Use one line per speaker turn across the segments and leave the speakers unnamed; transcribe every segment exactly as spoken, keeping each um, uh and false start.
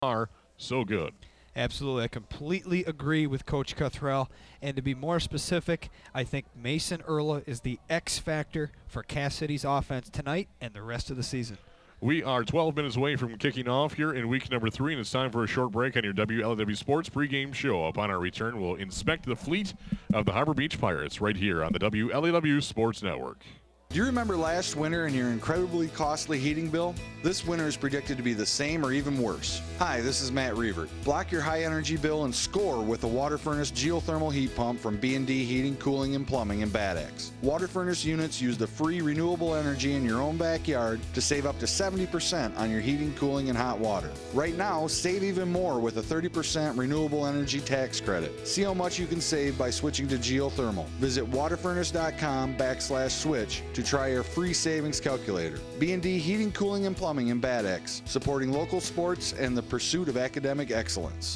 are so good.
Absolutely. I completely agree with Coach Cuthrell. And to be more specific, I think Mason Erla is the X factor for Cass City's offense tonight and the rest of the season.
We are twelve minutes away from kicking off here in week number three, and it's time for a short break on your W L W Sports pregame show. Upon our return, we'll inspect the fleet of the Harbor Beach Pirates right here on the W L A W Sports Network.
Do you remember last winter and your incredibly costly heating bill? This winter is predicted to be the same or even worse. Hi, this is Matt Reavert. Block your high energy bill and score with a water furnace geothermal heat pump from B and D Heating, Cooling, and Plumbing in Bad Axe. Water furnace units use the free renewable energy in your own backyard to save up to seventy percent on your heating, cooling, and hot water. Right now, save even more with a thirty percent renewable energy tax credit. See how much you can save by switching to geothermal. Visit waterfurnace.com backslash switch to try our free savings calculator. B and D Heating, Cooling, and Plumbing in Bad Axe, supporting local sports and the pursuit of academic excellence.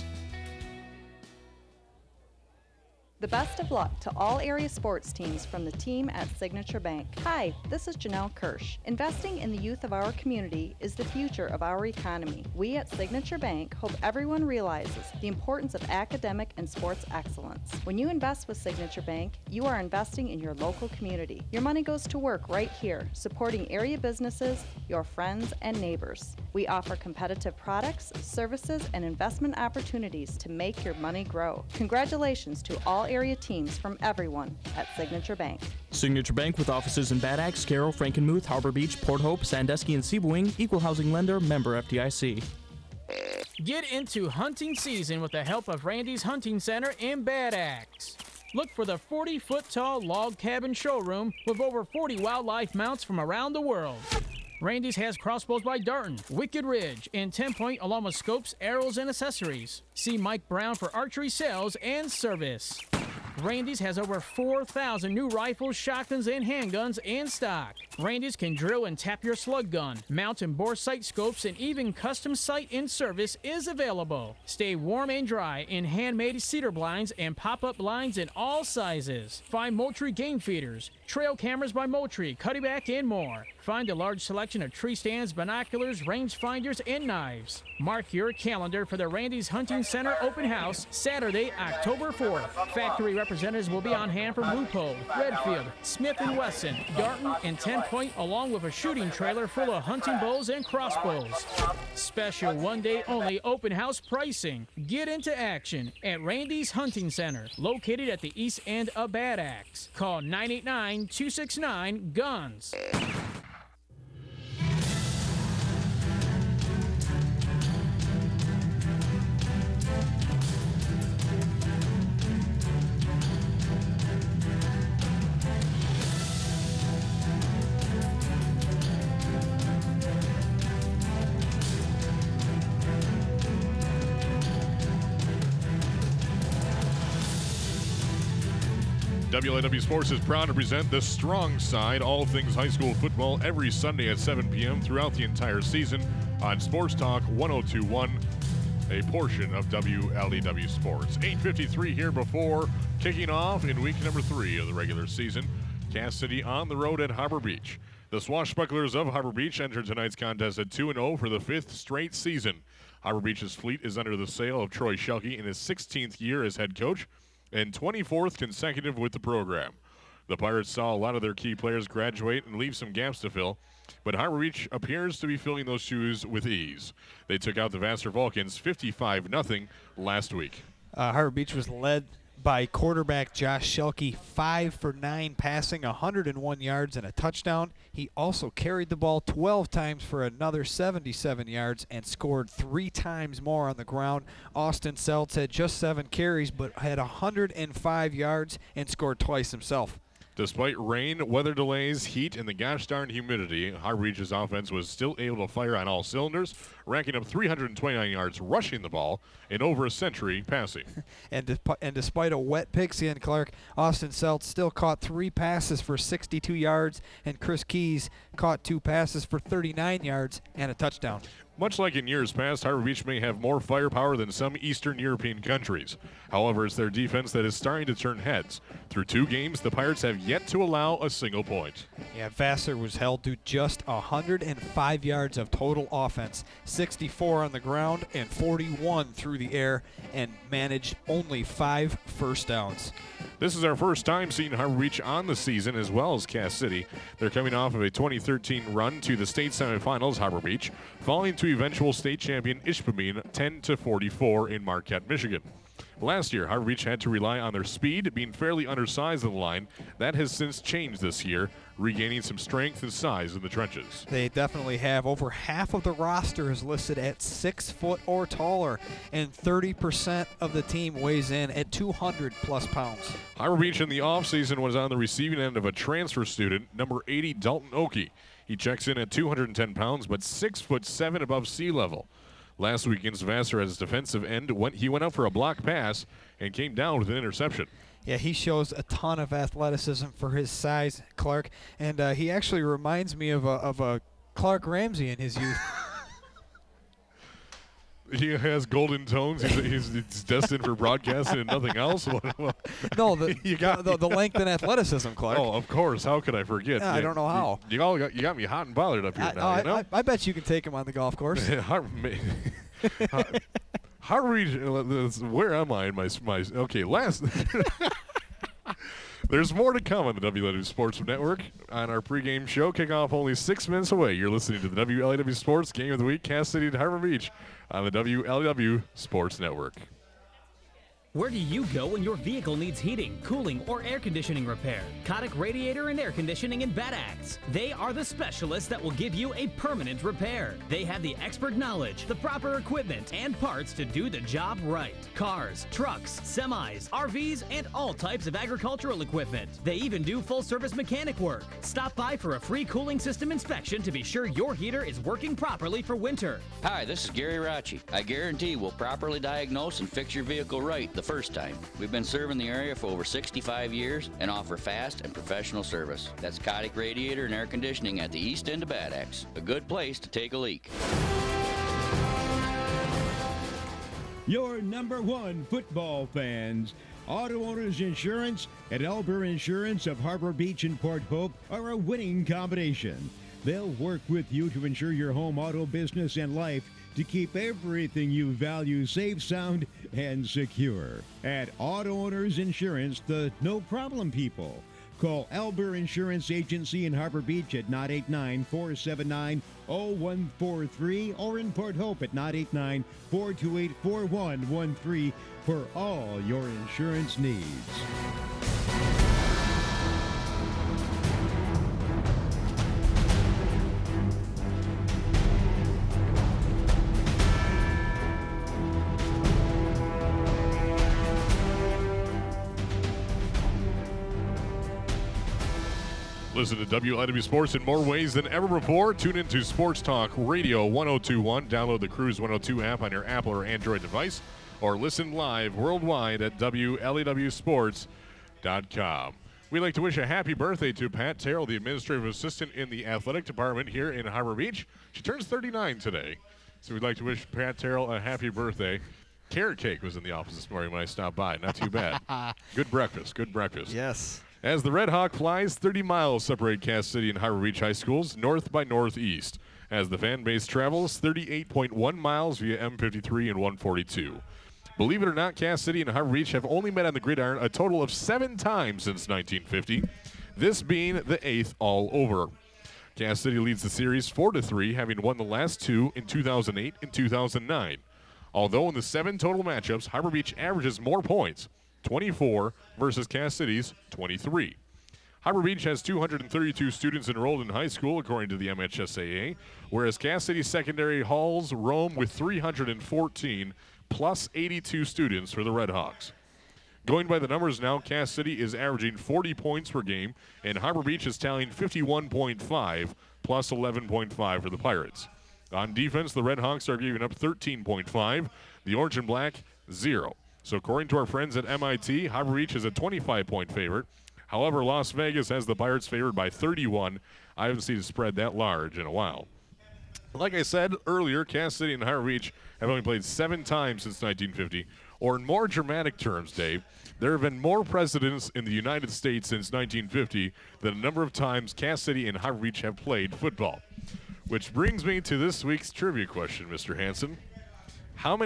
The best of luck to all area sports teams from the team at Signature Bank. Hi, this is Janelle Kirsch. Investing in the youth of our community is the future of our economy. We at Signature Bank hope everyone realizes the importance of academic and sports excellence. When you invest with Signature Bank, you are investing in your local community. Your money goes to work right here, supporting area businesses, your friends, and neighbors. We offer competitive products, services, and investment opportunities to make your money grow. Congratulations to all area teams from everyone at Signature Bank.
Signature Bank with offices in Bad Axe, Carroll, Frankenmuth, Harbor Beach, Port Hope, Sandusky, and Seaboing. Equal housing lender, member F D I C.
Get into hunting season with the help of Randy's Hunting Center in Bad Axe. Look for the forty-foot tall log cabin showroom with over forty wildlife mounts from around the world. Randy's has crossbows by Darton, Wicked Ridge, and ten point along with scopes, arrows, and accessories. See Mike Brown for archery sales and service. Randy's has over four thousand new rifles, shotguns, and handguns in stock. Randy's can drill and tap your slug gun. Mount and bore sight scopes and even custom sight in service is available. Stay warm and dry in handmade cedar blinds and pop-up blinds in all sizes. Find Moultrie game feeders, trail cameras by Moultrie, Cuddyback, and more. Find a large selection of tree stands, binoculars, range finders, and knives. Mark your calendar for the Randy's Hunting Center open house Saturday, October fourth. Factory representatives will be on hand from Loophole, Redfield, Smith and Wesson, Darton, and ten point, along with a shooting trailer full of hunting bows and crossbows. Special one-day only open house pricing. Get into action at Randy's Hunting Center, located at the east end of Bad Axe. Call nine eight nine, two six nine, GUNS.
W L A W Sports is proud to present The Strong Side, all things high school football, every Sunday at seven p.m. throughout the entire season on Sports Talk one oh two point one, a portion of W L A W Sports. eight fifty-three here before kicking off in week number three of the regular season. Cass City on the road at Harbor Beach. The Swashbucklers of Harbor Beach entered tonight's contest at two and oh for the fifth straight season. Harbor Beach's fleet is under the sail of Troy Shelke in his sixteenth year as head coach and twenty-fourth consecutive with the program. The Pirates saw a lot of their key players graduate and leave some gaps to fill, but Harbor Beach appears to be filling those shoes with ease. They took out the Vassar Vulcans fifty-five nothing last week.
Uh, Harbor Beach was led by quarterback Josh Shelke, five for nine passing, one hundred one yards and a touchdown. He also carried the ball twelve times for another seventy-seven yards and scored three times more on the ground. Austin Seltz had just seven carries but had one hundred five yards and scored twice himself.
Despite rain, weather delays, heat, and the gosh darn humidity, Harbor Beach's offense was still able to fire on all cylinders, racking up three hundred twenty-nine yards rushing the ball and over a century passing.
and, de- and despite a wet pigskin, Clark, Austin Seltz still caught three passes for sixty-two yards, and Chris Keys caught two passes for thirty-nine yards and a touchdown.
Much like in years past, Harbor Beach may have more firepower than some Eastern European countries. However, it's their defense that is starting to turn heads. Through two games, the Pirates have yet to allow a single point.
Yeah, Vassar was held to just one hundred five yards of total offense, sixty-four on the ground and forty-one through the air, and managed only five first downs.
This is our first time seeing Harbor Beach on the season, as well as Cass City. They're coming off of a twenty thirteen run to the state semifinals, Harbor Beach, falling to eventual state champion Ishpeming ten to forty-four in Marquette, Michigan. Last year, Harbor Beach had to rely on their speed, being fairly undersized on the line. That has since changed this year, regaining some strength and size in the trenches.
They definitely have. Over half of the roster is listed at six foot or taller, and thirty percent of the team weighs in at two hundred plus pounds.
Harbor Beach in the offseason was on the receiving end of a transfer student, number eighty, Dalton Oki. He checks in at two hundred ten pounds, but six foot seven above sea level. Last week against Vassar as defensive end, went, he went out for a block pass and came down with an interception.
Yeah, he shows a ton of athleticism for his size, Clark, and uh, he actually reminds me of a, of a Clark Ramsey in his youth.
He has golden tones. He's, he's, he's destined for broadcasting and nothing else.
No, the,
you got
the, the length and athleticism, Clark.
Oh, of course. How could I forget?
Yeah, I don't know how.
You, you all got you got me hot and bothered up here
I,
now.
I,
you know?
I, I bet you can take him on the golf course.
how, how, how reach, where am I in my my? Okay, last. There's more to come on the W L A W Sports Network on our pregame show. Kickoff only six minutes away. You're listening to the W L A W Sports Game of the Week, Cass City and Harbor Beach on the W L A W Sports Network.
Where do you go when your vehicle needs heating, cooling, or air conditioning repair? Kotick Radiator and Air Conditioning in Bad Axe. They are the specialists that will give you a permanent repair. They have the expert knowledge, the proper equipment, and parts to do the job right. Cars, trucks, semis, R Vs, and all types of agricultural equipment. They even do full-service mechanic work. Stop by for a free cooling system inspection to be sure your heater is working properly for winter.
Hi, this is Gary Racci. I guarantee we'll properly diagnose and fix your vehicle right the first time. We've been serving the area for over sixty-five years and offer fast and professional service. That's Kotick Radiator and Air Conditioning at the east end of Bad Axe. A good place to take a leak.
Your number one football fans. Auto Owners Insurance and Elber Insurance of Harbor Beach and Port Hope are a winning combination. They'll work with you to ensure your home, auto, business, and life to keep everything you value safe, sound, and secure. At Auto Owners Insurance, the no-problem people. Call Elber Insurance Agency in Harbor Beach at nine eight nine, four seven nine, zero one four three or in Port Hope at nine eight nine, four two eight, four one one three for all your insurance needs.
Listen to W L A W Sports in more ways than ever before. Tune into Sports Talk Radio one oh two point one. Download the Cruise one oh two app on your Apple or Android device, or listen live worldwide at W L A W sports dot com. We'd like to wish a happy birthday to Pat Terrell, the administrative assistant in the athletic department here in Harbor Beach. She turns thirty-nine today, so we'd like to wish Pat Terrell a happy birthday. Carrot cake was in the office this morning when I stopped by. Not too bad. Good breakfast. Good breakfast.
Yes.
As the Red Hawk flies, thirty miles separate Cass City and Harbor Beach High Schools, north by northeast. As the fan base travels, thirty-eight point one miles via M fifty-three and one forty-two. Believe it or not, Cass City and Harbor Beach have only met on the gridiron a total of seven times since nineteen fifty, this being the eighth all over. Cass City leads the series four to three, having won the last two in two thousand eight and two thousand nine. Although in the seven total matchups, Harbor Beach averages more points, twenty-four versus Cass City's twenty-three. Harbor Beach has two hundred thirty-two students enrolled in high school, according to the M H S A A, whereas Cass City secondary halls roam with three hundred fourteen plus eighty-two students for the Red Hawks. Going by the numbers now, Cass City is averaging forty points per game, and Harbor Beach is tallying fifty-one point five plus eleven point five for the Pirates. On defense, the Red Hawks are giving up thirteen point five, the Orange and Black, zero. So according to our friends at M I T, Harbor Beach is a twenty-five point favorite. However, Las Vegas has the Pirates favored by thirty-one. I haven't seen a spread that large in a while. Like I said earlier, Cass City and Harbor Beach have only played seven times since nineteen fifty. Or in more dramatic terms, Dave, there have been more presidents in the United States since nineteen fifty than the number of times Cass City and Harbor Beach have played football. Which brings me to this week's trivia question, Mister Hanson. How many